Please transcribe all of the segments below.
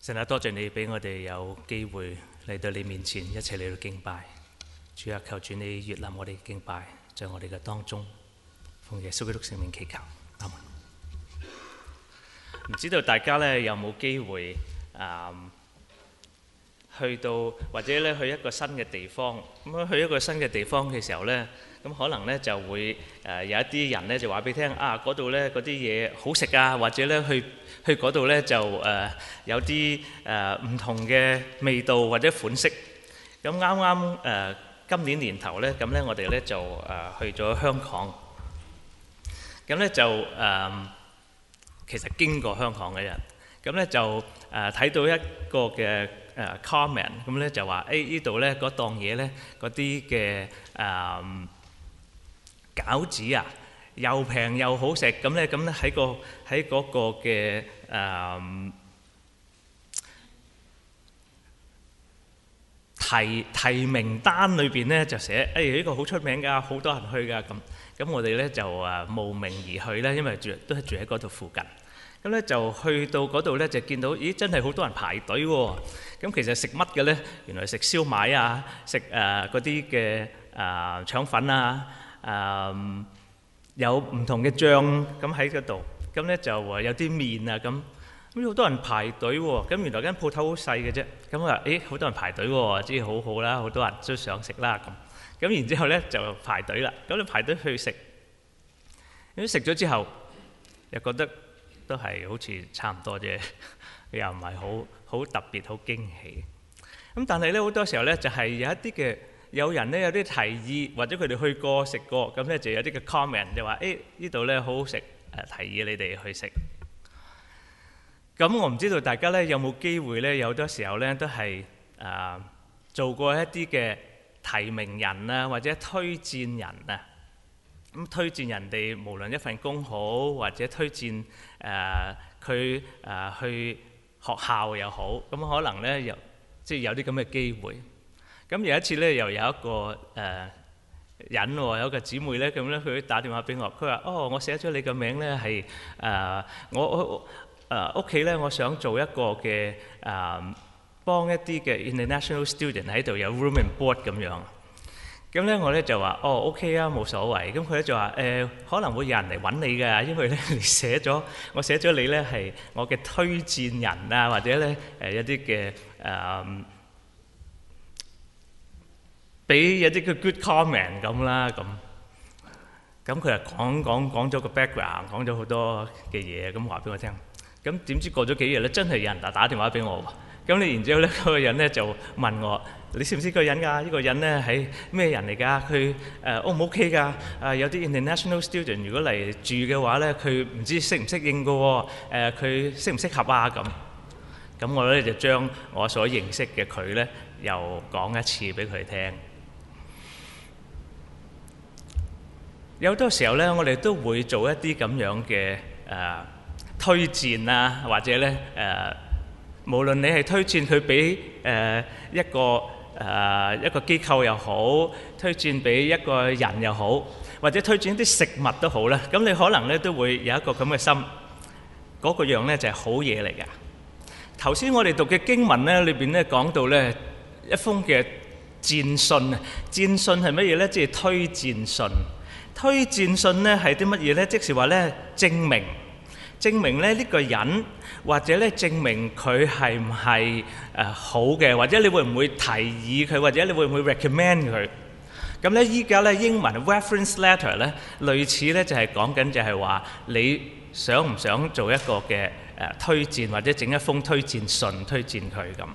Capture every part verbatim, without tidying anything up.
神啊，多謝你俾我哋有機會嚟到你面前，一齊嚟到敬拜。主啊，求主你悅納我哋敬拜，在我哋嘅當中，奉耶穌基督聖名祈求，阿門。唔知道大家咧有冇機會啊、嗯，去到或者咧去一個新嘅地方，咁樣去一個新嘅地方嘅時候咧，咁可能咧就會誒、呃、有一啲人咧就話俾你聽啊，嗰度咧嗰啲嘢好食啊，或者咧去去嗰度咧就誒、呃、有啲誒唔同嘅味道或者款式。咁啱啱誒今年年頭咧，咁咧我哋咧就誒、呃、去咗香港。咁咧就誒、呃、其實經過香港嘅人，咁咧就誒睇、呃、到一個嘅誒 comment，咁咧就話誒呢度咧嗰檔嘢咧嗰啲嘅誒餃子啊，又平又好食，咁咧咁咧喺個喺嗰個嘅誒提提名單裏邊咧就寫誒呢個好出名㗎，好多人去㗎咁。咁我哋咧就誒慕名而去咧，因為住都係住喺嗰度附近。咁咧就去到嗰度咧就見到，咦真係好多人排隊喎！咁其實食乜嘅咧？原來食燒賣啊，食誒嗰啲嘅誒腸粉啊，誒有唔同嘅醬咁喺嗰度。咁咧就誒有啲麵啊咁，咁好多人排隊喎。咁原來間鋪頭好細嘅啫。咁話誒好多人排隊喎，即係好好啦，好多人都想食啦咁。咁然之後咧就排隊啦。咁你排隊去食，咁食咗之後又覺得都係好似差唔多啫，又唔係好好特別、好驚喜。咁但係咧好多時候咧就係有一啲嘅有人咧有啲提議，或者佢哋去過食過，咁咧就有啲嘅 comment 就話誒呢度咧好好食，誒提議你哋去食。咁我唔知道大家咧有冇機會咧，有好多時候咧都係誒做過一啲嘅提名人啊，或者推薦人啊，咁推薦人哋無論一份工好，或者推薦誒佢誒去學校又好，咁可能咧又即係有啲咁嘅機會。咁有一次咧，又有一個誒、呃、人喎，有一個姊妹咧，咁咧佢打電話俾我，佢話：哦，我寫咗你個名咧，係誒我我誒屋企咧，我想做一個嘅誒。呃幫一啲嘅 international student 喺度有 room and board 咁樣，咁咧我咧就話哦 OK 啊，冇所謂。咁佢咧就話誒可能會有人嚟揾你㗎，因為咧你寫咗我寫咗你咧係我嘅推薦人啊，或者咧誒一啲嘅誒俾有啲嘅 good comment 咁啦咁。咁佢就講講講咗個 background，講咗好多嘅嘢，咁話俾我聽。咁點知過咗幾日咧，真係有人打打電話俾我喎。咁你然之後咧，嗰個人咧就問我：你識唔識嗰個人㗎？呢個人咧係咩人嚟㗎？佢誒 O 唔 OK 㗎？誒有啲 international student 如果嚟住嘅話咧，佢唔知適唔適應㗎喎？誒佢適唔適合啊？咁咁我咧就將我所認識嘅佢咧，又講一次俾佢聽。有好多時候咧，我哋都會做一啲咁樣嘅誒推薦啊，或者咧誒。無論你係推薦佢俾誒一個誒、呃、一個機構又好，推薦俾一個人又好，或者推薦啲食物都好啦，咁你可能咧都會有一個咁嘅心，嗰、那個樣咧就係好嘢嚟㗎。頭先我哋讀嘅經文咧裏邊咧講到咧一封嘅薦信啊，薦信係乜嘢咧？即係推薦信。推薦信咧係啲乜嘢咧？即是話咧證明。證明咧呢個人，或者咧證明佢係唔係誒好嘅，或者你會唔會提議佢，或者你會唔會 recommend 佢？咁咧依家咧英文 reference letter 咧，類似咧就係講緊就係話你想唔想做一個嘅誒推薦，或者整一封推薦信推薦佢咁。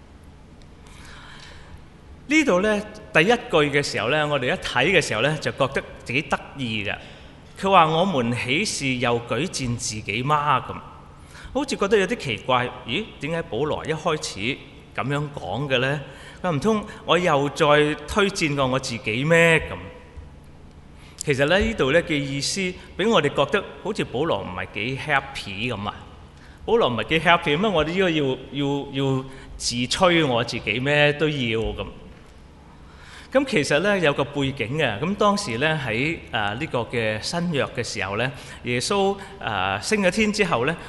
呢度咧第一句嘅時候咧，我哋一睇嘅時候咧就覺得幾得意嘅。佢話：我們豈是又舉薦自己嗎？咁好似覺得有啲奇怪。咦？點解保羅一開始咁樣講嘅呢？佢唔通我又再推薦過我自己咩？咁其實咧呢度咧嘅意思，俾我哋覺得好似保羅唔係幾 happy 咁啊！保羅唔係幾 happy 咩？我哋應該要要要自吹我自己咩都要咁。咁其實咧有個背景嘅，咁當時咧喺誒呢個嘅新約嘅時候咧，耶穌誒升咗天之後咧，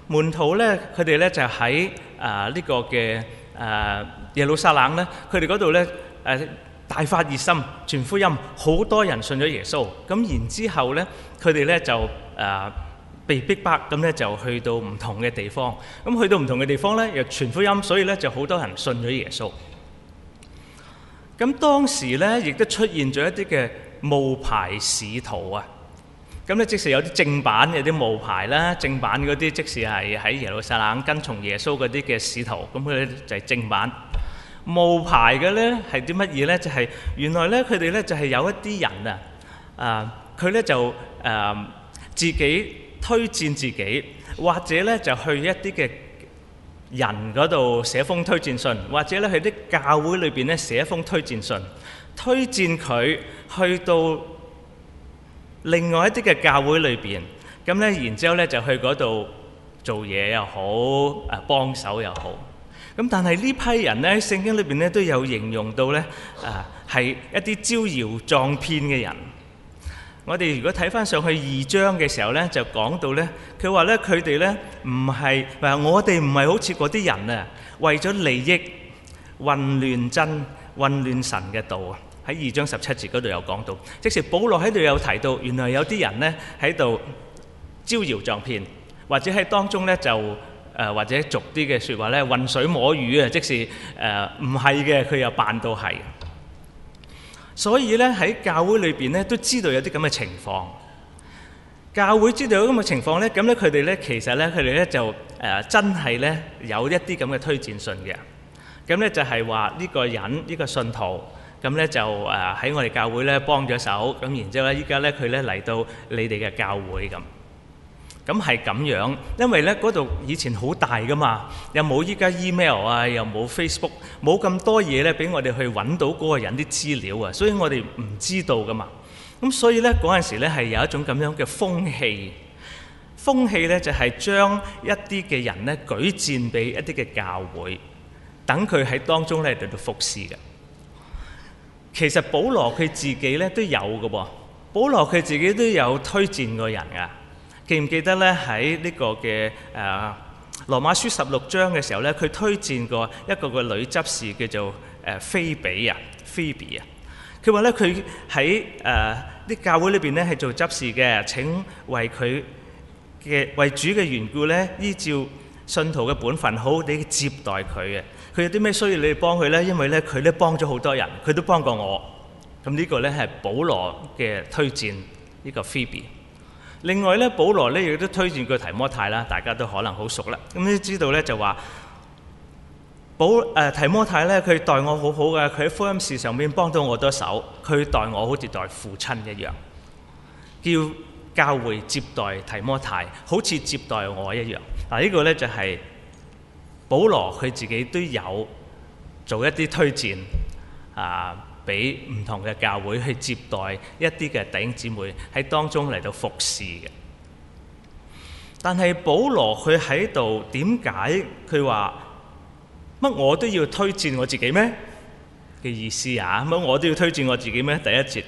門徒咧，佢哋咧就喺啊呢個嘅誒耶路撒冷咧，佢哋嗰度咧誒大發熱心傳福音，好多人信咗耶穌。咁然之後咧，佢哋咧就誒、呃、被逼迫，咁咧就去到唔同嘅地方。咁去到唔同嘅地方咧，又傳福音，所以咧就好多人信咗耶穌。咁當時咧，亦都出現咗一啲嘅冒牌使徒啊。咁咧，即使有啲正版，有啲冒牌啦。正版嗰啲，即使係喺耶路撒冷跟從耶穌嗰啲嘅使徒，咁佢哋就係正版。冒牌嘅咧係啲乜嘢咧？就係、是、原來咧，佢哋咧就係有一啲人啊，啊，佢咧就誒、呃、自己推薦自己，或者咧就去一啲嘅人嗰度寫封推薦信，或者咧去啲教會裏邊咧寫一封推薦信，推薦佢去到另外一啲嘅教會裏邊，咁咧然之後咧就去嗰度做嘢又好，誒幫手又好。咁但係呢批人咧，聖經裏邊咧都有形容到咧，啊係一啲招搖撞騙嘅人。我哋如果睇翻上去二章嘅時候咧，就講到咧，佢話咧佢哋咧唔係話我哋唔係好似嗰啲人啊，為咗利益混亂真混亂神嘅道啊。喺二章十七節嗰度有講到，即是保羅喺度有提到，原來有啲人咧喺度招搖撞騙，或者喺當中咧就誒、呃、或者俗啲嘅説話咧，混水摸魚啊，即是誒唔係嘅，佢、呃、又扮到係。所以咧喺教會裏邊咧都知道有啲咁嘅情況。教會知道有咁嘅情況咧，咁咧佢哋咧其實咧佢哋咧就誒、呃、真係咧有一啲咁嘅推薦信嘅。咁咧就係話呢個人呢、呢個信徒。咁咧就誒喺我哋教會咧幫咗手，咁然之後咧依家咧佢咧嚟到你哋嘅教會咁，咁係咁樣，因為咧嗰度以前好大噶嘛，又冇依家 email 啊，又冇 Facebook，冇咁多嘢咧俾我哋去揾到嗰個人啲資料啊，所以我哋唔知道噶嘛。咁所以咧嗰陣時咧係有一種咁樣嘅風氣，風氣咧就係將一啲嘅人咧舉薦俾一啲嘅教會，等佢喺當中咧嚟到服侍嘅。其實保羅佢自己咧都有嘅喎，保羅佢自己都有推薦過人噶。記唔記得咧喺呢個嘅誒羅馬書十六章嘅時候咧，佢推薦過一個個女執事叫做誒菲比啊，菲比啊。佢話咧佢喺誒啲教會裏邊咧係做執事嘅，請為佢嘅為主嘅緣故咧，依照信徒嘅本分，好好地接待佢嘅。佢有啲咩需要你哋幫佢咧？因為咧佢咧幫咗好多人，佢都幫過我。咁呢個咧係保羅嘅推薦呢個菲比。另外咧，保羅咧亦都推薦過提摩太啦，大家都可能好熟啦。咁你知道咧就話保誒提摩太咧，佢待我好好嘅，佢喺福音事上面幫到我多手，佢待我好似待父親一樣，叫教會接待提摩太，好似接待我一樣。嗱，呢個咧就係、是。保羅佢自己都有做一啲推薦啊，俾唔同嘅教會去接待一啲嘅弟兄姊妹喺當中嚟到服侍嘅。但係保羅佢喺度點解佢話乜我都要推薦我自己咩嘅意思啊？乜我都要推薦我自己咩？第一節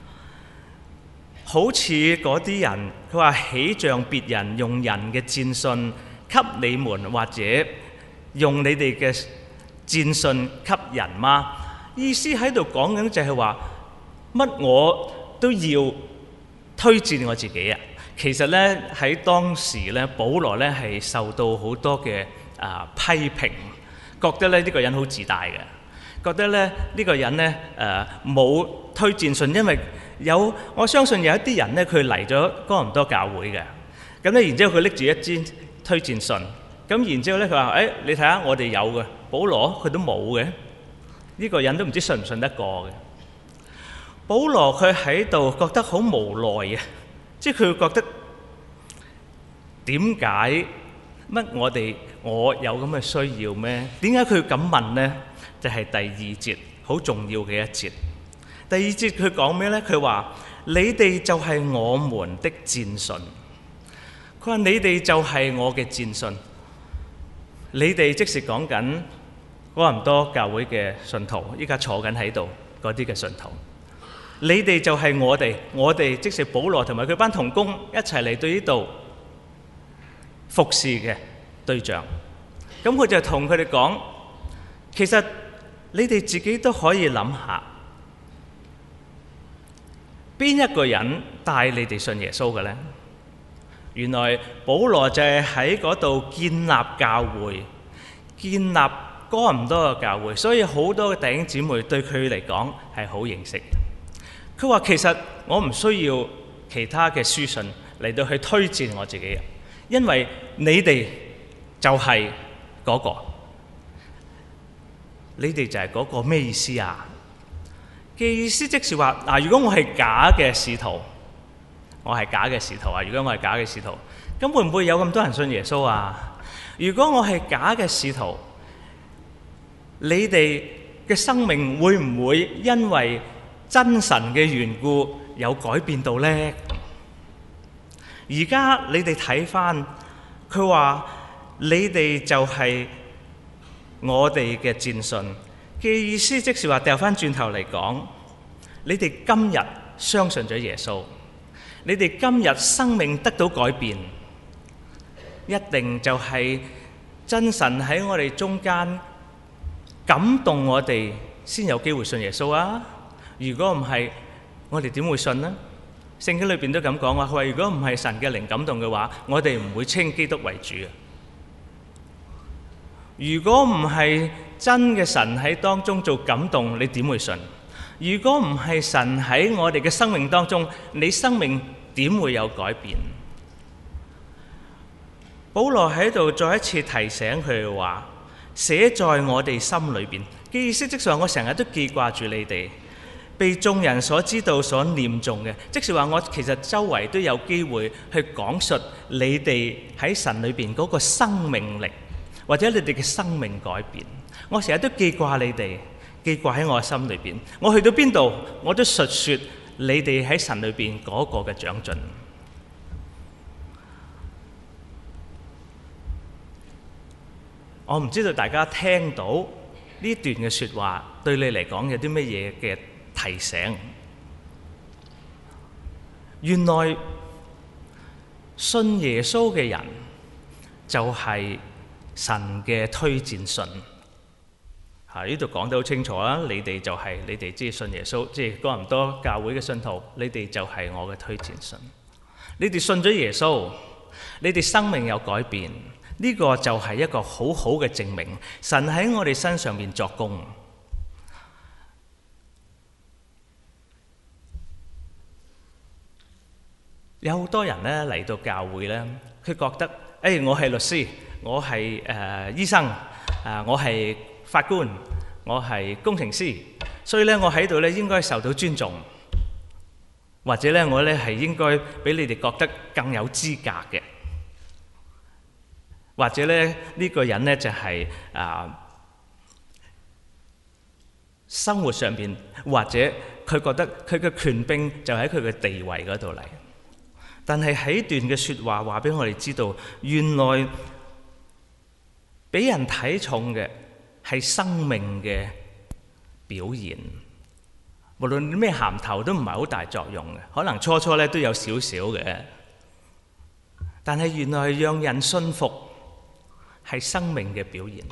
好似嗰啲人，佢話豈像別人用人嘅薦信給你們，或者用你哋嘅薦信給人嗎？意思喺度講緊就係話乜我都要推薦我自己啊！其實咧喺當時咧，保羅咧係受到好多嘅啊批評，覺得咧呢個人好自大嘅，覺得咧呢個人咧誒冇推薦信，因為有我相信有一啲人咧佢嚟咗哥林多教會嘅，咁咧然之後佢拎住一支推薦信。咁然之後咧，佢話：誒，你睇下我哋有嘅，保羅佢都冇嘅，呢個人都唔知信唔信得過嘅。保羅佢喺度覺得好無奈啊，即係佢覺得點解乜我哋我有咁嘅需要咩？點解佢咁問呢？就係第二節好重要嘅一節。第二節佢講咩咧？佢話：你哋就係我們的薦信。佢話：你哋就係我嘅薦信。你哋即是講緊哥林多教會嘅信徒，依家坐緊喺度嗰啲嘅信徒。你哋就係我哋，我哋即是保羅同埋佢班同工一齊嚟到呢度服侍嘅對象。咁佢就同佢哋講，其實你哋自己都可以諗下，邊一個人帶你哋信耶穌嘅呢？原來保羅就係喺嗰度建立教會，建立哥林多嘅教會，所以好多嘅弟兄姊妹對佢嚟講係好認識。佢話其實我唔需要其他嘅書信嚟到去推薦我自己，因為你哋就係嗰個，你哋就係嗰個。咩意思啊？嘅意思即是話嗱，如果我係假嘅使徒，我係假嘅使徒啊！如果我係假嘅使徒，咁會唔會有咁多人信耶穌啊？如果我係假嘅使徒，你哋嘅生命會唔會因為真神嘅緣故有改變到呢？而家你哋睇返，佢話你哋就係我哋嘅戰信嘅意思，即是話掉返轉頭嚟講，你哋今日相信咗耶穌，你哋今日生命得到改變，一定就係真神喺我哋中間感動我哋，先有機會信耶穌啊！如果唔係，我哋點會信呢？聖經裏邊都咁講話，佢話如果唔係神嘅靈感動嘅話，我哋唔會稱基督為主啊！如果唔係真嘅神喺當中做感動，你點會信？如果唔係神喺我哋嘅生命當中，你生命點會有改變？保羅喺度再一次提醒佢哋話，寫在我哋心裏邊嘅意思，即係話我成日都記掛住你哋，被眾人所知道、所念誦嘅，即係話我其實周圍都有機會去講述你哋喺神裏邊嗰個生命力，或者你哋嘅生命改變。我成日都記掛你哋，記掛喺我心裏邊。我去到邊度，我都述說你哋喺神裏邊嗰個嘅長進。我唔知道大家聽到呢段嘅說話，對你嚟講有啲乜嘢嘅提醒？原來信耶穌嘅人就係神嘅推薦信。吓，呢度講得好清楚啦，你哋就係、是、你哋即係信耶穌，即係哥林多教會嘅信徒，你哋就係我嘅推薦信。你哋信咗耶穌，你哋生命有改變。呢個就係一個好好嘅證明，神喺我哋身上面作工。有好多人咧嚟到教會咧，佢覺得，誒、哎，我係律師，我係誒、呃、醫生，啊，我係法官，我係工程師，所以咧我喺度咧應該受到尊重，或者咧我咧係應該比你哋覺得更有資格嘅。或者咧呢個人呢，就係啊生活上邊，或者佢覺得佢嘅權柄就喺佢嘅地位嗰度嚟。但係喺段嘅說話話俾我哋知道，原來俾人睇重嘅係生命嘅表現。無論咩銜頭都唔係好大作用嘅，可能初初咧都有少少嘅，但係原來係讓人信服。係生命嘅表現。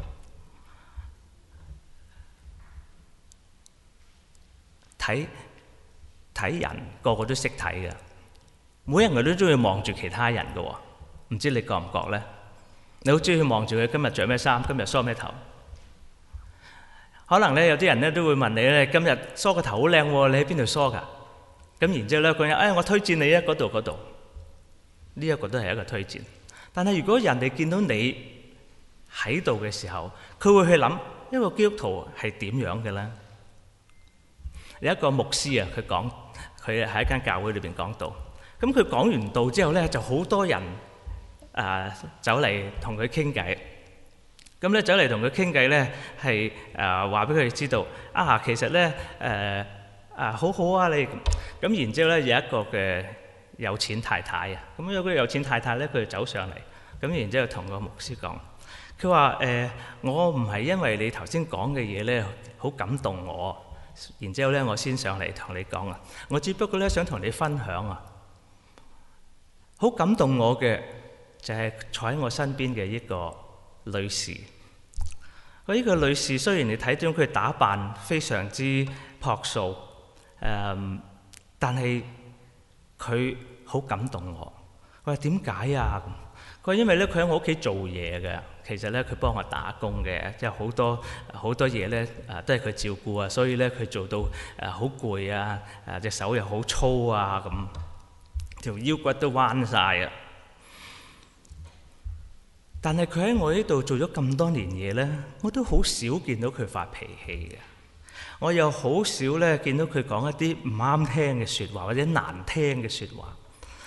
睇睇人個個都識睇嘅，每人佢都中意望住其他人嘅喎。唔知你覺唔覺咧？你好中意望住佢今日着咩衫，今日梳咩頭。可能咧有啲人咧都會問你咧，今日梳個頭好靚喎，你喺邊度梳㗎？咁然之後咧佢話：哎，我推薦你啊，嗰度嗰度。呢一個都係一個推薦。但係如果人哋見到你喺度嘅時候，佢會去諗一個基督徒係點樣嘅咧？有一個牧師啊，佢講佢喺一間教會裏邊講道，咁佢講完道之後咧，就好多人啊走嚟同佢傾偈。咁咧走嚟同佢傾偈咧，係誒話俾佢哋知道啊，其實咧誒啊好好啊你。咁然之後咧有一個嘅有錢太太啊，咁有個有錢太太咧，佢就走上嚟，咁然之後同個牧師講。佢話誒，我唔係因為你頭先講嘅嘢咧，好感動我，然之後咧我先上嚟同你講啊。我只不過咧想同你分享啊，好感動我嘅就係坐喺我身邊嘅一個女士。佢呢個女士雖然你睇到佢打扮非常之樸素，誒，但係佢好感動我。佢話點解啊？佢話因為咧佢喺我屋企做嘢嘅，其實咧佢幫我打工嘅，即係好多好多嘢咧誒都係佢照顧啊，所以咧佢做到誒好攰啊，誒隻手又好粗啊，咁條腰骨都彎晒啊。但係佢喺我呢度做咗咁多年嘢咧，我都好少見到佢發脾氣嘅。我又好少咧見到佢講一啲唔啱聽嘅説話或者難聽嘅説話，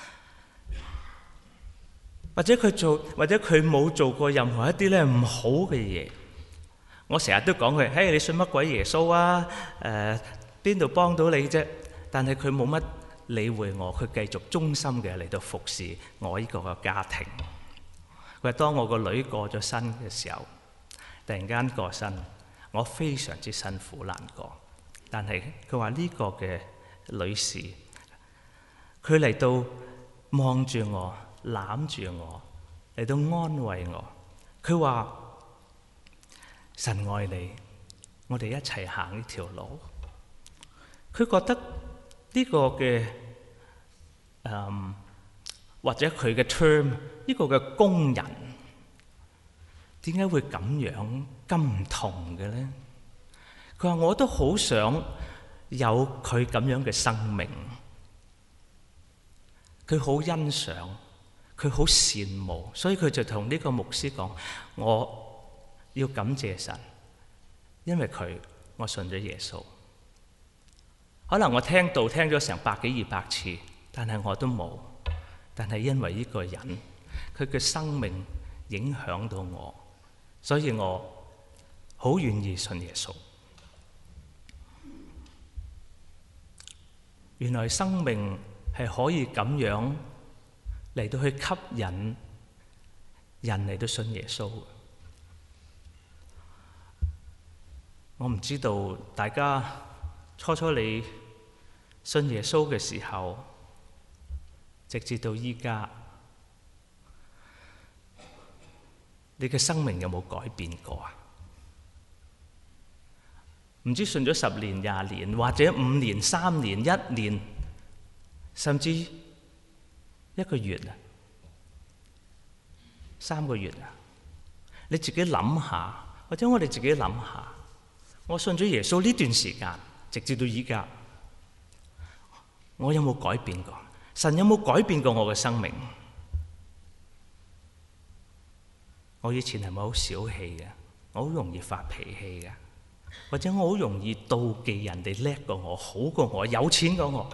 或者佢做或者佢冇做過任何一啲咧唔好嘅嘢。我成日都講佢，嘿，你信乜鬼耶穌啊？誒，邊度幫到你啫？但係佢冇乜理會我，佢繼續忠心嘅嚟到服侍我呢個嘅家庭。佢話當我個女過咗身嘅時候，突然間過身，我非常之辛苦難過。但係佢話呢個嘅女士，佢嚟到望住我，攬住我，嚟到安慰我。佢話神愛你，我哋一齊行呢條路。佢覺得呢個嘅誒或者佢嘅 term 呢個嘅工人點解會咁樣咁唔同嘅咧？佢話我都好想有佢咁樣嘅生命。佢好欣賞，佢好羨慕，所以佢就同呢個牧師講：我要感謝神，因為佢我信咗耶穌。可能我聽道聽咗成百幾二百次，但係我都冇。但係因為呢個人，佢嘅生命影響到我，所以我好願意信耶穌。原來生命係可以咁樣嚟到去吸引人嚟到信耶穌。我唔知道大家初初你信耶穌嘅時候，直至到依家，你嘅生命有冇改變過啊？唔知信咗十年、廿年，或者五年、三年、一年，甚至一個月啊，三個月啊，你自己諗下，或者我哋自己諗下，我信咗耶穌呢段時間，直至到依家，我有冇改變過？神有冇改變過我嘅生命？我以前係咪好小氣嘅？我好容易發脾氣嘅，或者我好容易妒忌人哋叻過我、好過我、有錢過我。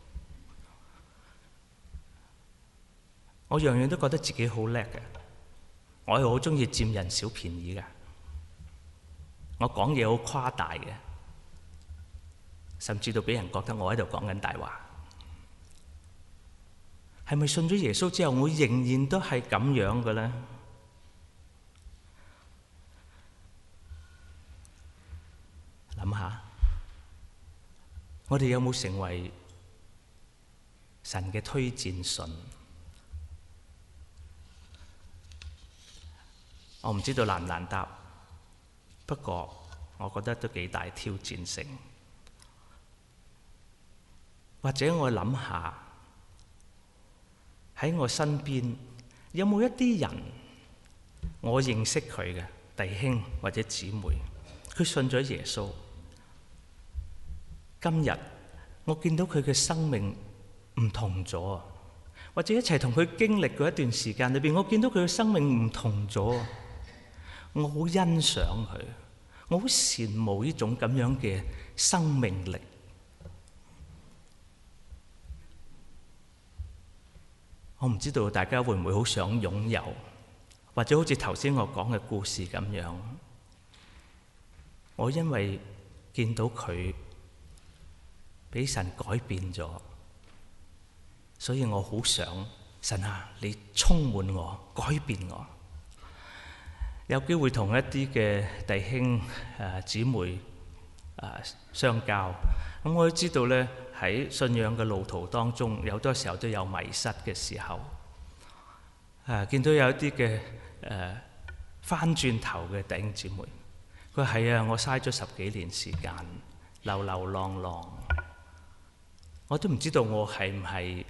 我樣樣都覺得自己好叻嘅，我係好中意佔人小便宜嘅，我講嘢好誇大嘅，甚至到俾人覺得我喺度講緊大話。係咪信咗耶穌之後，我仍然都係咁樣嘅咧？諗下，我哋有冇成為神嘅推薦信？我唔知道難唔難答，不過我覺得都幾大挑戰性。或者我諗下，喺我身邊有冇一啲人，我認識佢嘅弟兄或者姊妹，佢信咗耶穌。今日我見到佢嘅生命唔同咗，或者一齊同佢經歷過一段時間裏邊，我見到佢嘅生命唔同咗，我好欣賞佢，我好羨慕呢種咁樣嘅生命力。我唔知道大家會唔會好想擁有，或者好似頭先我講嘅故事咁樣。我因為見到佢俾神改變咗，所以我好想神啊，你充滿我，改變我。有機會同一啲嘅弟兄誒姊妹誒相交，咁我都知道咧，喺信仰嘅路途當中，有多時候都有迷失嘅時候。誒見到有一啲嘅誒翻轉頭嘅弟兄姊妹。佢話係啊，我嘥咗十幾年時間，流流浪浪，我都唔知道我係唔係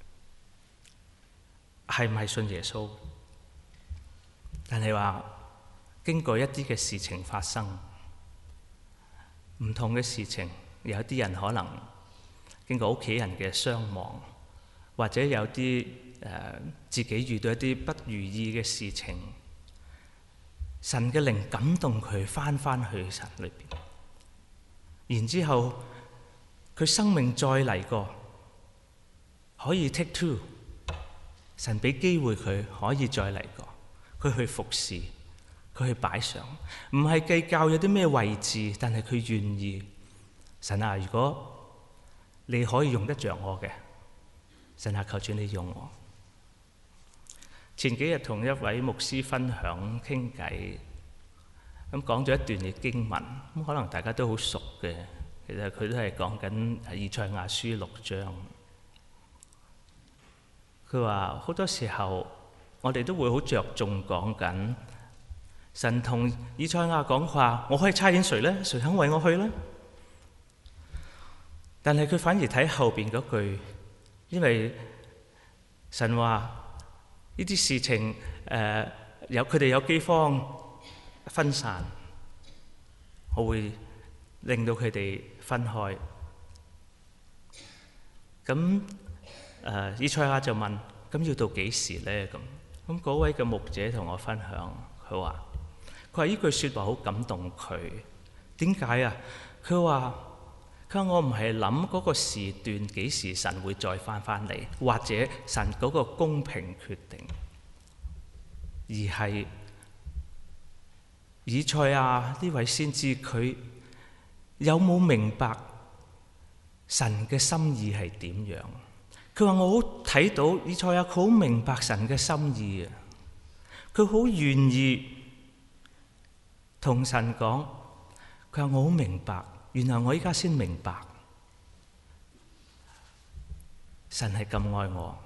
係唔係信耶穌。但係話經過一啲嘅事情發生，唔同嘅事情，有啲人可能經過屋企人嘅傷亡，或者有啲誒、呃、自己遇到一啲不如意嘅事情，神嘅靈感動佢翻返去神裏邊，然之後佢生命再嚟過，可以 take two， 神俾機會佢可以再嚟過。佢去服侍，佢去擺上，唔係計較有啲咩位置，但係佢願意。神啊，如果你可以用得着我嘅，神啊，求主你用我。前幾日同一位牧師分享傾偈，咁講咗一段嘅經文，咁可能大家都好熟嘅。其實佢都係講緊以賽亞書六章。佢話好多時候，我哋都會好着重講緊神同以賽亞講話，我可以差遣誰呢？誰肯為我去呢？但係佢反而睇後邊嗰句，因為神話呢啲事情誒、呃、有佢哋有饑荒分散，我會令到佢哋分開。咁誒以賽亞就問：咁要到幾時呢？咁咁嗰位嘅牧者同我分享，佢話：佢話呢句説話好感動佢。點解啊？佢話：佢話我唔係諗嗰個時段幾時神會再翻返嚟，或者神嗰個公平決定，而係以賽亞呢位先知佢有冇明白神嘅心意係點樣？佢話我好睇到以賽亞，佢好明白神嘅心意啊！佢好願意同神講，佢話我好明白，原來我依家先明白神係咁愛我，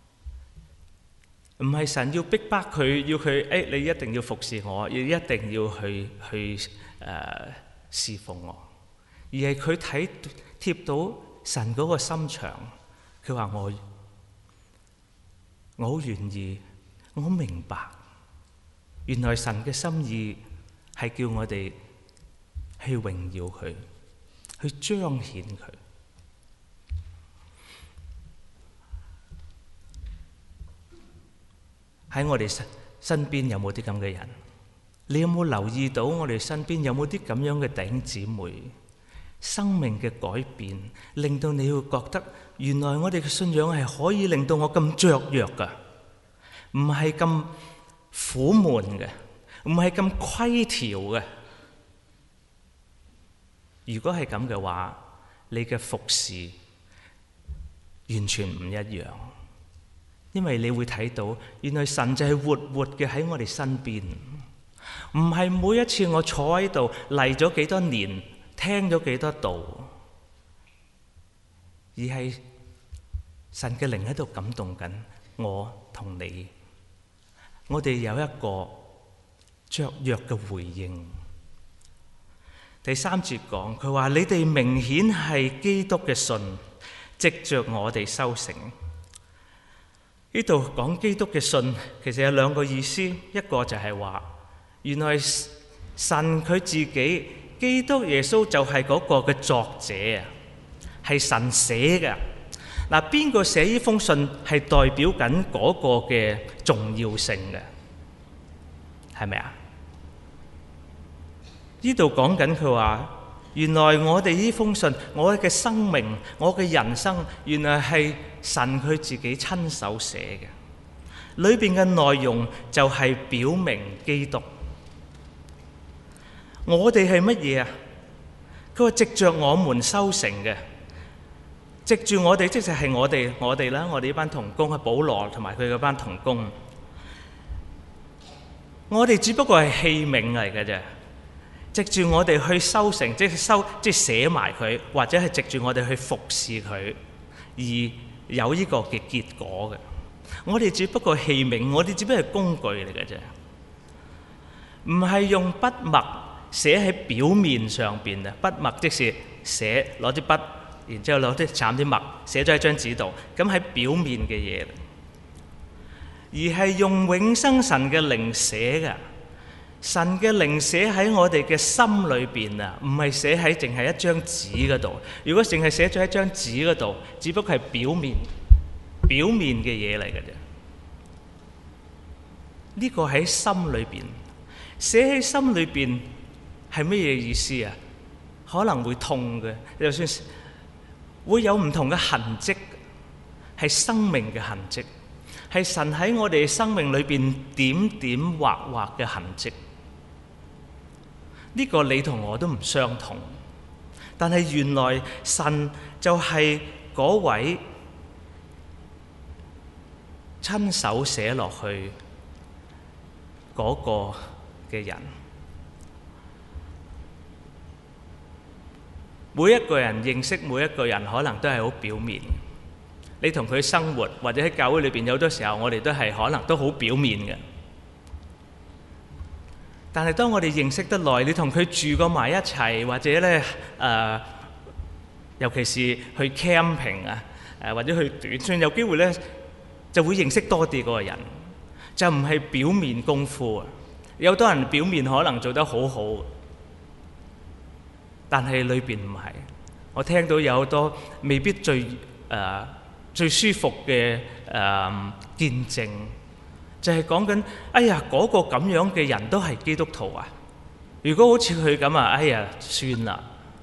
唔係神要逼迫佢，要佢誒、哎、你一定要服侍我，要一定要去去誒、呃、侍奉我，而係佢睇貼到神嗰個心腸。佢話我我好願意，我好明白，原來神嘅心意係叫我哋去榮耀佢，去彰顯佢。喺我哋身身邊有冇啲咁嘅人？你有冇留意到我哋身邊有冇啲咁樣嘅弟兄姊妹？生命嘅改變，令到你會覺得原來我哋嘅信仰係可以令到我咁雀躍噶，唔係咁苦悶嘅，唔係咁規條嘅。如果係咁嘅話，你嘅服侍完全唔一樣，因為你會睇到原來神就係活活嘅喺我哋身邊，唔係每一次我坐喺度嚟咗幾多年，聽咗幾多道，而係神嘅靈喺度感動緊我同你，我哋有一個雀躍嘅回應。第三節講，佢話你哋明顯係基督嘅信，藉着我哋修成。呢度講基督嘅信，其實有兩個意思，一個就係話原來神佢自己。基督耶穌就係嗰個嘅作者啊，係神寫嘅。嗱，邊個寫呢封信係代表緊嗰個嘅重要性嘅，係咪啊？呢度講緊佢話，原來我哋呢封信，我嘅生命，我嘅人生，原來係神佢自己親手寫嘅。裏邊嘅內容就係表明基督。我哋係乜嘢啊？佢話藉着我們修成嘅，藉住我哋，即係係我哋，我哋啦，我哋呢班同工，係保羅同埋佢嗰班同工。我哋只不過係器皿嚟嘅啫，藉住我哋去修成，即係修，即係寫埋佢，或者係藉住我哋去服侍佢，而有呢個嘅結果嘅。我哋只不過器皿，我哋只不過係工具嚟嘅啫。 唔係用筆墨寫喺表面上邊啊，筆墨即是寫攞啲筆，然之後攞啲斬啲墨寫咗喺張紙度，咁喺表面嘅嘢，而係用永生神嘅靈寫嘅。神嘅靈寫喺我哋嘅心裏邊啊，唔係寫喺淨係一張紙嗰度。如果淨係寫咗喺張紙嗰度，只不過係表面表面嘅嘢嚟嘅啫。呢個喺心裏邊寫喺心裏邊係乜嘢意思啊？可能會痛嘅，就算會有唔同嘅痕跡，係生命嘅痕跡，係神喺我哋生命裏邊點點畫畫嘅痕跡。呢個你同我都唔相同，但係原來神就係嗰位親手寫落去嗰個嘅人。每一個人認識每一個人，可能都係好表面。你同佢生活，或者喺教會裏邊，有好多時候我哋都係可能都好表面嘅。但係當我哋認識得耐，你同佢住過埋一齊，或者咧誒、呃，尤其是去 camping 啊，誒或者去短宣，有機會咧就會認識多啲嗰個人，就唔係表面功夫啊。有好多人表面可能做得好好，但係裏邊唔係。我聽到有好多未必最誒、呃、最舒服嘅誒、呃、見證。就係講緊，哎呀，嗰個咁樣嘅人都係基督徒啊！如果好似佢咁啊，哎呀，算啦。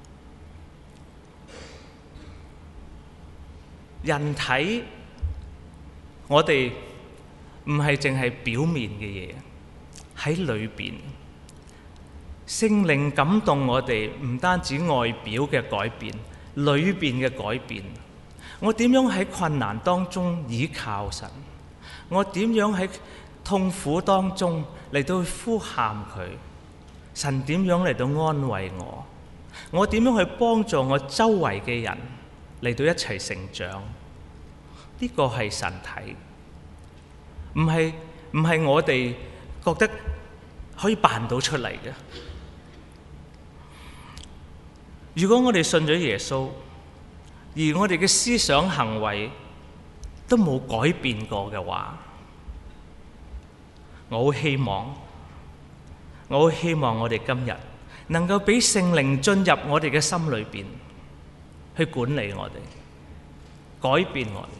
人體我哋唔係淨係表面嘅嘢，喺裏邊聖靈感動我哋，唔單止外表嘅改變，裏邊嘅改變。我點樣喺困難當中倚靠神？我點樣喺痛苦當中嚟到呼喊佢？神點樣嚟到安慰我？我點樣去幫助我周圍嘅人嚟到一齊成長？呢個係神睇，唔係唔係我哋覺得可以扮到出嚟嘅。如果我哋信咗耶穌，而我哋嘅思想行為都冇改變過嘅話，我好希望，我好希望我哋今日能夠俾聖靈進入我哋嘅心裏邊，去管理我哋，改變我哋。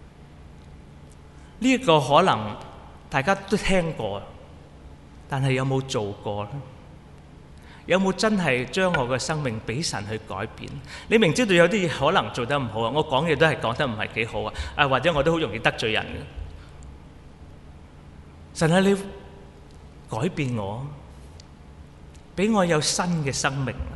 呢一個可能大家都聽過，但係有冇做過呢？有冇真係將我嘅生命俾神去改變？你明知道有啲嘢可能做得唔好啊，我講嘢都係講得唔係幾好啊，啊或者我都好容易得罪人嘅。神啊，你改變我，俾我有新嘅生命啊！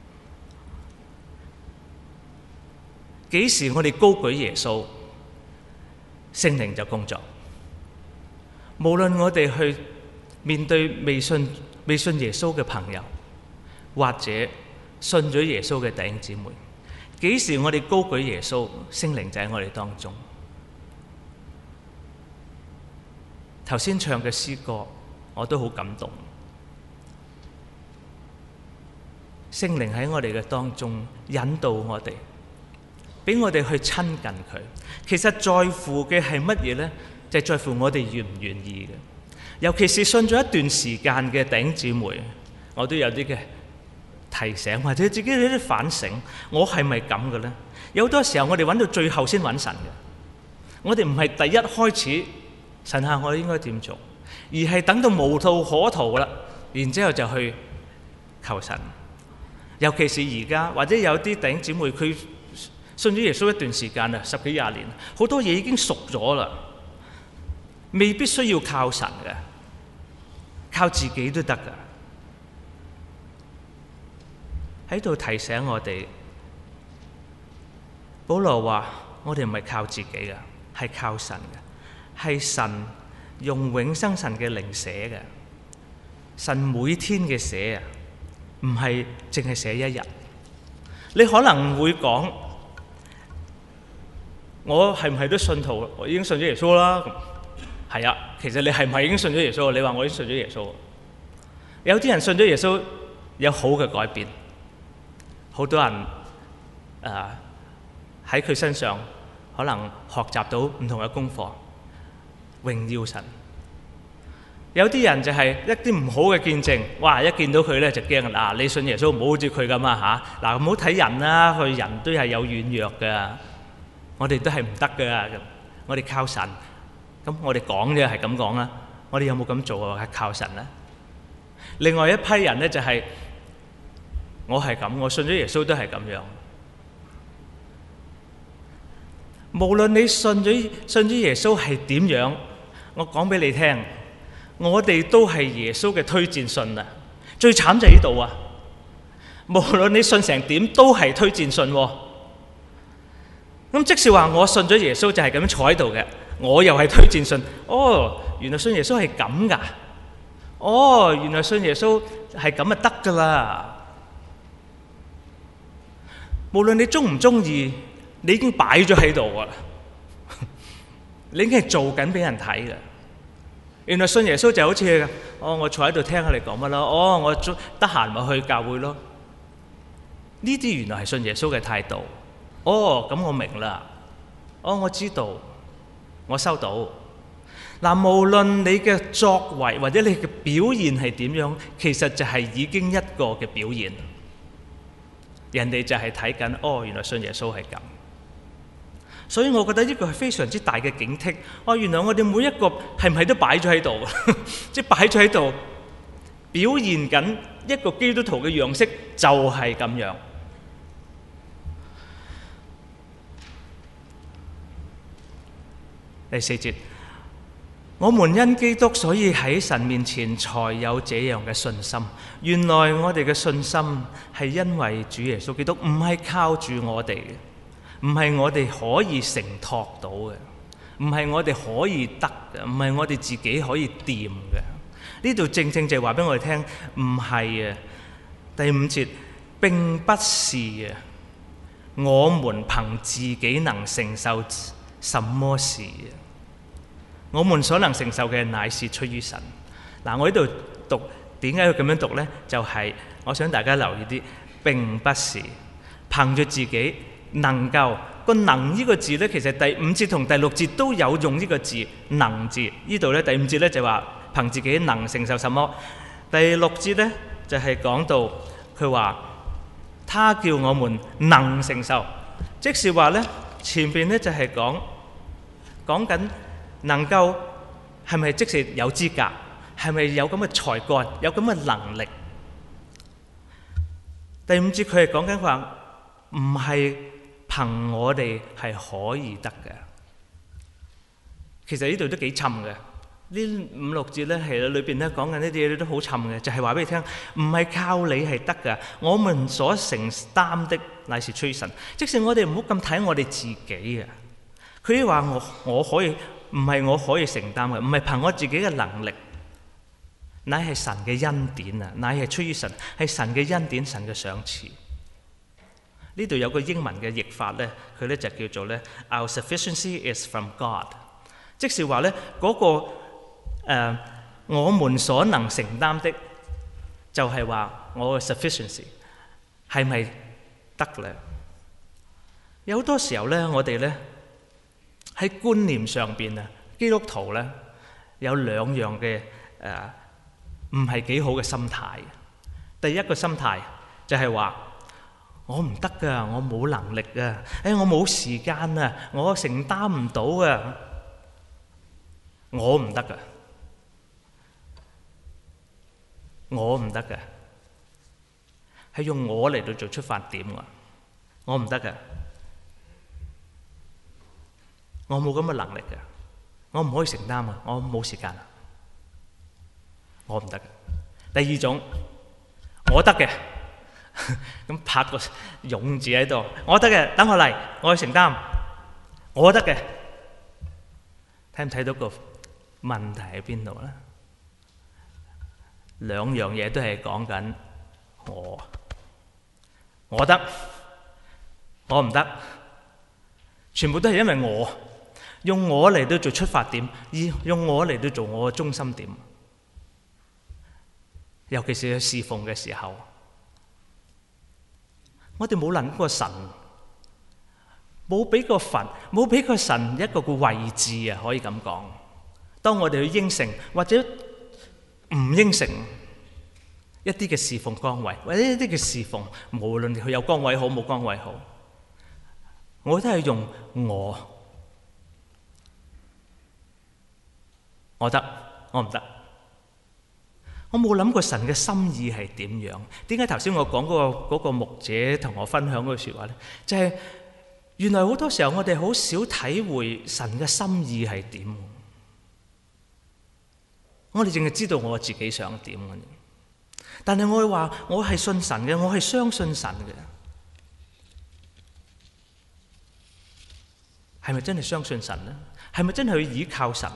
幾時我哋高舉耶穌，聖靈就工作。無論我哋去面對未信未信耶穌嘅朋友，或者信咗耶穌嘅弟兄姊妹，幾時我哋高舉耶穌，聖靈就喺我哋當中。頭先唱嘅詩歌，我都好感動。聖靈喺我哋嘅當中引導我哋，俾我哋去親近佢。其實在乎嘅係乜嘢呢？就係在乎我哋願唔願意嘅。尤其是信咗一段時間嘅弟兄姊妹，我都有啲嘅提醒，或者自己有啲反省，我係咪咁嘅呢？有好多時候我哋揾到最後先揾神嘅，我哋唔係第一開始神下我應該點做，而係等到無路可逃啦，然之後就去求神。尤其是而家，或者有啲弟兄姊妹佢信咗耶穌一段時間啦，十幾廿年，好多嘢已經熟咗啦，未必需要靠神嘅，靠自己都得噶。喺度提醒我哋，保羅話：我哋唔係靠自己嘅，係靠神嘅，係神用永生神嘅靈寫嘅。神每天嘅寫啊，唔係淨係寫一日。你可能會講：我係唔係都信徒？我已經信咗耶穌啦。係啊，其實你係唔係已經信咗耶穌？你話我已經信咗耶穌。 有啲人信咗耶穌有好嘅改變，好多人誒喺佢身上可能學習到唔同嘅功課，榮耀神。有啲人就係一啲唔好嘅見證，哇！一見到佢咧就驚啦，你信耶穌唔好好似佢咁啊嚇！嗱，唔好睇人啦，佢人都係有軟弱㗎，我哋都係唔得㗎。我哋靠神，咁我哋講啫係咁講啦，我哋有冇咁做啊？係靠神咧。另外一批人咧就係我係咁，我信咗耶穌都係咁樣。無論你信咗信咗耶穌係點樣，我講俾你聽。我哋都係耶穌嘅推薦信啊！最慘就係呢度啊！無論你信成點，都係推薦信喎。咁即是話，我信咗耶穌就係咁樣坐喺度嘅，我又係推薦信。哦，原來信耶穌係咁噶！哦，原來信耶穌係咁就得噶啦！無論你中唔中意，你已經擺咗喺度啊！你已經係做緊俾人睇嘅。原來信耶穌就好似哦，我坐喺度聽下你講乜咯，哦，我得閒咪去教會咯。呢啲原來係信耶穌嘅態度。哦，咁我明啦。哦，我知道，我收到。嗱，無論你嘅作為或者你嘅表現係點樣，其實就係已經一個嘅表現。人哋就係睇緊，哦，原來信耶穌係咁。所以我覺得呢個係非常之大嘅警惕。哦，原來我哋每一個係唔係都擺咗喺度，即係擺咗喺度，表現緊一個基督徒嘅樣式，就係咁樣。第四節，我們因基督，所以喺神面前才有這樣嘅信心。原來我哋嘅信心係因為主耶穌基督，唔係靠住我哋嘅。唔係我哋可以承托到嘅，唔係我哋可以得嘅，唔係我哋自己可以掂嘅。呢度正正就係話俾我哋聽，唔係啊。第五節，並不是啊，我們憑自己能承受什麼事啊？我們所能承受嘅乃是出於神。嗱，我喺度讀，點解要咁樣讀呢？就係、是、我想大家留意啲，並不是憑住自己。能夠個能呢個字呢，其實第五節同第六節都有用呢個字能字。呢度呢，第五節呢就話憑自己能承受什麼，第六節呢就係講到佢話他叫我們能承受，即是話呢前邊呢就係講講緊能夠係咪即係有資格，係咪有咁嘅才幹，有咁嘅能力。第五節佢係講緊話唔係憑我哋係可以得嘅。其實呢度都幾沉嘅，呢五六節咧係裏邊咧講緊呢啲嘢都好沉嘅，就係話俾你聽，唔係靠你係得嘅，我們所承擔的乃是出於神。即使我哋唔好咁睇我哋自己啊，佢話我我可以，唔係我可以承擔嘅，唔係憑我自己嘅能力，乃係神嘅恩典啊，乃係出於神，係神嘅恩典，神嘅賞賜。呢度有個英文嘅譯法咧，佢咧就叫做咧 Our sufficiency is from God， 即是話咧嗰個誒、呃、我們所能承擔的，就係話我嘅 sufficiency 係咪得咧？有好多時候咧，我哋咧喺觀念上邊啊，基督徒咧有兩樣嘅誒唔係幾好嘅心態。第一個心態就係話，我唔得噶，我冇能力噶，誒，我冇時間啊，我承擔唔到啊，我唔得噶，我唔得噶，係用我嚟到做出發點啊，我唔得噶，我冇咁嘅能力噶，我唔可以承擔啊，我冇時間啊，我唔得噶。第二種，我得嘅。咁拍個勇字喺度，我得嘅，等我嚟，我去承擔，我得嘅。睇唔睇到個問題喺邊度咧？兩樣嘢都係講緊我，我得，我唔得，全部都係因為我用我嚟到做出發點，而用我嚟到做我嘅中心點。 尤其是去侍奉嘅時候，我哋冇諗過神，冇俾個神，冇俾個神一個個位置啊，可以咁講。當我哋去應承或者唔應承一啲嘅侍奉崗位，或者一啲嘅侍奉，無論佢有崗位好冇崗位好，我都係用我，我得，我唔得。我冇諗過神嘅心意係點樣。點解頭先我講嗰個嗰個牧者同我分享嗰句説話咧？就係原來好多時候我哋好少體會神嘅心意係點。我哋淨係知道我自己想點嘅，但係我會話我係信神嘅，我係相信神嘅。係咪真係相信神咧？係咪真係去倚靠神？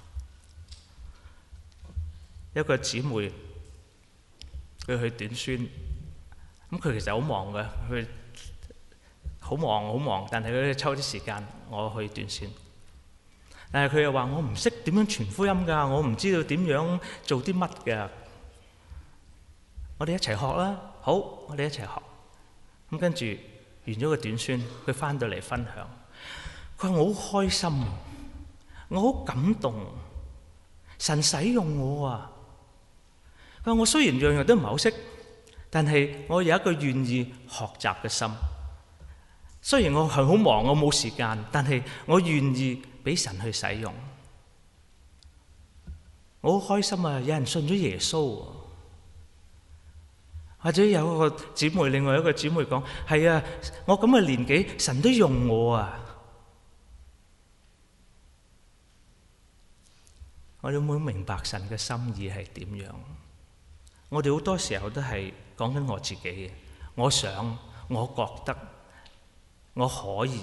一個姊妹佢去短宣，咁佢其實好忙嘅，佢好忙好忙，但係佢抽啲時間我去短宣。但係佢又話我唔識點樣傳福音㗎，我唔知道點樣做啲乜㗎。我哋一齊學啦，好，我哋一齊學。咁跟住完咗個短宣，佢翻到嚟分享，佢話我好開心，我好感動，神使用我啊！佢話我雖然樣樣都唔係好識，但係我有一個願意學習嘅心。雖然我係好忙，我冇時間，但係我願意俾神去使用。我好開心啊！有人信咗耶穌啊！或者有一個姊妹，另外一個姊妹講：係啊，我咁嘅年紀，神都用我啊！我哋有冇明白神嘅心意係點樣？我哋好多時候都係講緊我自己嘅，我想，我覺得，我可以。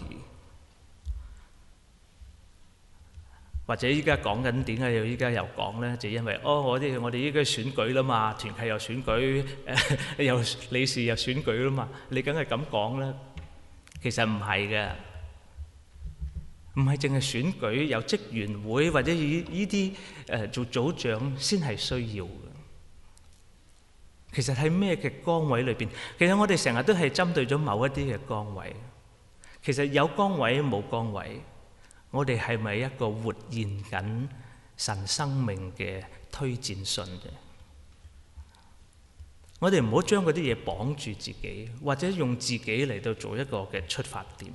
或者依家講緊點解又依家又講咧？就因為哦，我哋我哋依家選舉啦嘛，團契又選舉，誒又理事又選舉啦嘛，你梗係咁講啦。其實唔係嘅，唔係淨係選舉有職員會或者以依啲誒做組長先係需要嘅。其實喺咩嘅崗位裏邊？其實我哋成日都係針對咗某一啲嘅崗位。其實有崗位冇崗位。我哋係咪一個活現緊神生命嘅推薦信嘅？我哋唔好將嗰啲嘢綁住自己，或者用自己嚟到做一個嘅出發點。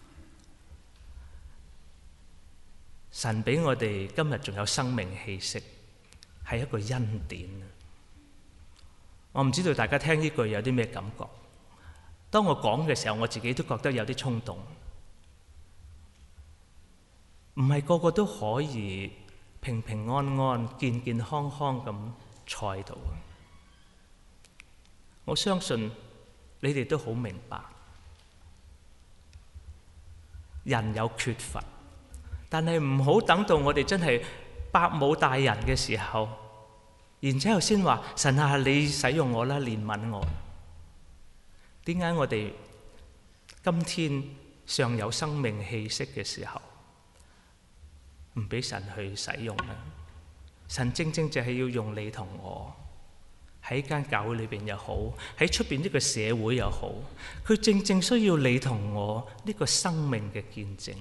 神俾我哋今日仲有生命氣息，係一個恩典。我唔知道大家聽呢句有啲咩感覺？當我講嘅時候，我自己都覺得有啲衝動。唔係個個都可以平平安安、健健康康咁坐喺度。我相信你哋都好明白，人有缺乏，但係唔好等到我哋真係百無大人嘅時候，然之後先話神啊，你使用我啦，憐憫我。點解我哋今天尚有生命氣息嘅時候，唔俾神去使用咧？神正正就係要用你同我，喺間教會裏邊又好，喺出邊呢個社會又好，佢正正需要你同我呢個生命嘅見證。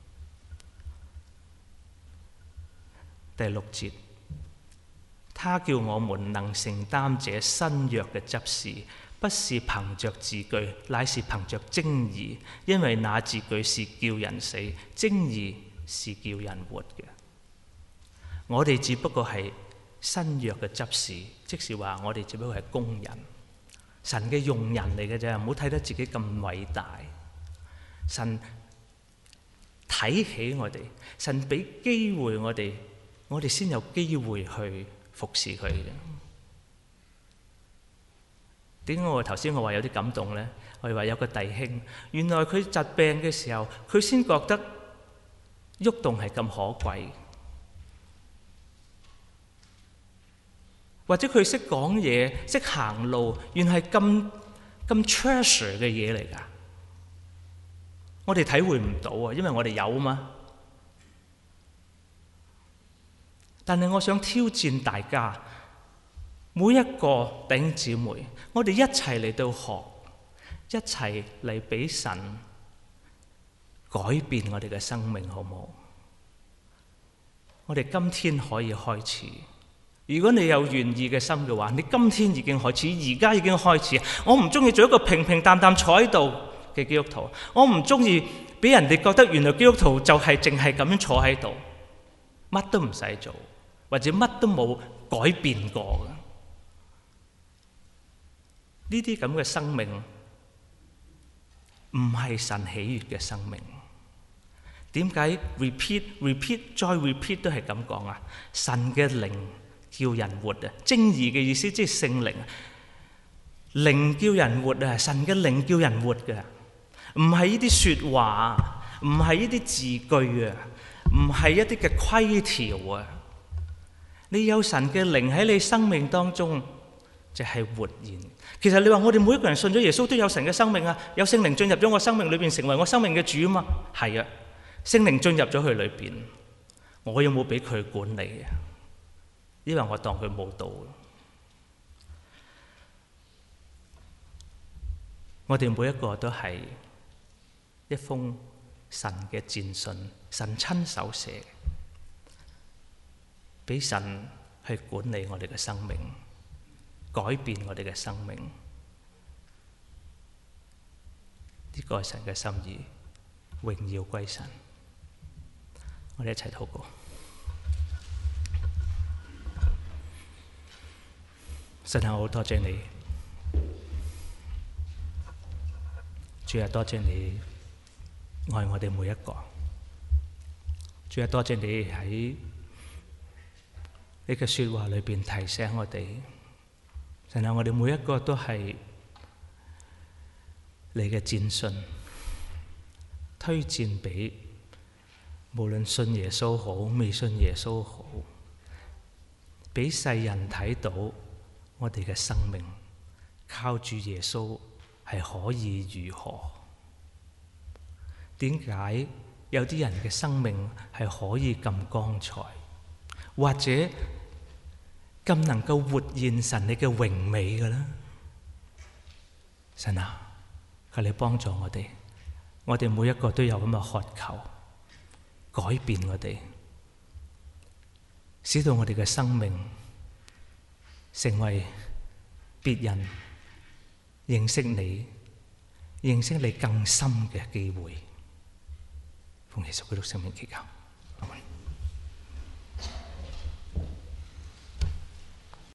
第六節，他叫我們能承擔這新約嘅執事，不是憑着字句，乃是憑着正義，因為那字句是叫人死，正義是叫人活嘅。我哋只不過係新約嘅執事，即是話我哋只不過係工人，神嘅用人嚟嘅啫，唔好睇得自己咁偉大。神睇起我哋，神俾機會我哋，我哋先有機會去服侍佢嘅。點解我頭先我話有啲感動呢？我哋話有個弟兄，原來佢疾病嘅時候，佢先覺得喐動係咁可貴，或者佢識講嘢、識行路，原來係咁咁 treasure 嘅嘢嚟㗎。我哋體會唔到啊，因為我哋有啊嘛。但係我想挑戰大家， 每一個弟兄姊妹，我哋一齊嚟到學，一齊嚟俾神改變我哋嘅生命，好唔好？我哋今天可以開始。如果你有願意嘅心嘅話，你今天已經開始，而家已經開始。我唔中意做一個平平淡淡坐喺度嘅基督徒，我唔中意俾人哋覺得原來基督徒就係淨係咁樣坐喺度，乜都唔使做，或者乜都冇改變過嘅。呢啲咁嘅生命唔係神喜悅嘅生命。點解 repeat repeat 再 repeat 都係咁講啊？神嘅靈叫人活啊！正義嘅意思即係聖靈，靈叫人活啊！神嘅靈叫人活嘅，唔係呢啲說話，唔係呢啲字句啊，唔係一啲嘅規條啊。你有神嘅靈喺你生命當中，就係活現。其實你話我哋每一個人信咗耶穌都有神嘅生命啊，有聖靈進入咗我生命裏邊，成為我生命嘅主啊嘛。係啊，聖靈進入咗佢裏邊，我有冇俾佢管理啊？因為我當佢冇到。我哋每一個都係一封神嘅薦信，神親手寫，俾神去管理我哋嘅生命，改變我哋嘅生命。呢個係神嘅心意，榮耀歸神。我哋一齊禱告。神啊，好多謝你，主啊，多謝你愛我哋每一個，主啊，多謝你喺你嘅說話裏邊提醒我哋，神啊，我哋每一個都係你嘅薦信，推薦俾無論信耶穌好，未信耶穌好，俾世人睇到我哋嘅生命靠住耶穌係可以如何？點解有啲人嘅生命係可以咁光彩，或者咁能夠活現神你嘅榮美嘅呢？神啊，求你幫助我哋，我哋每一個都有咁嘅渴求，改變我哋，使到我哋嘅生命成為別人認識你、認識你更深嘅機會。奉耶穌基督聖名祈求。